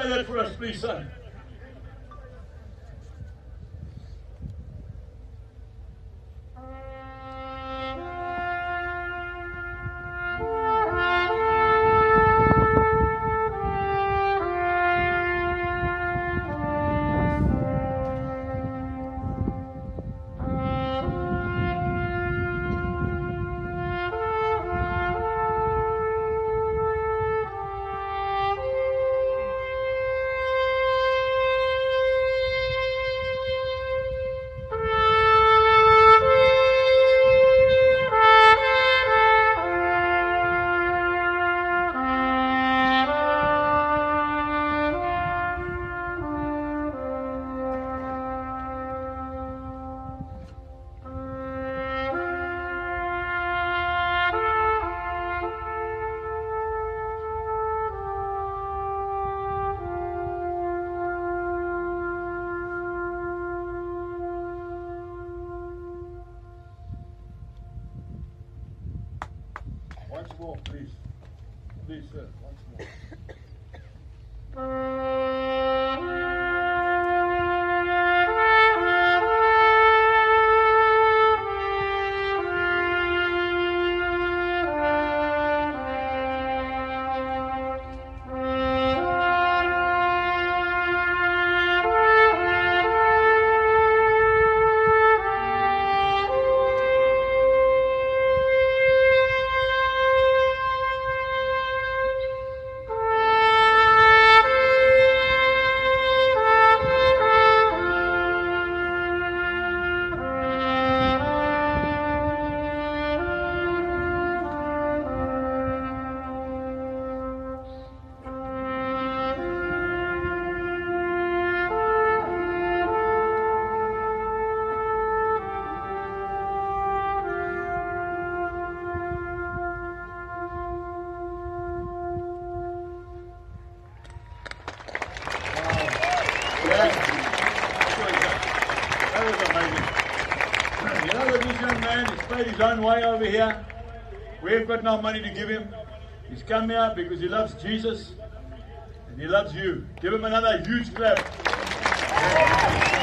play that for us, please, son? Once more, please. Please, sir, once more. That was amazing. You know that this young man has paid his own way over here. We've got no money to give him. He's come here because he loves Jesus and he loves you. Give him another huge clap.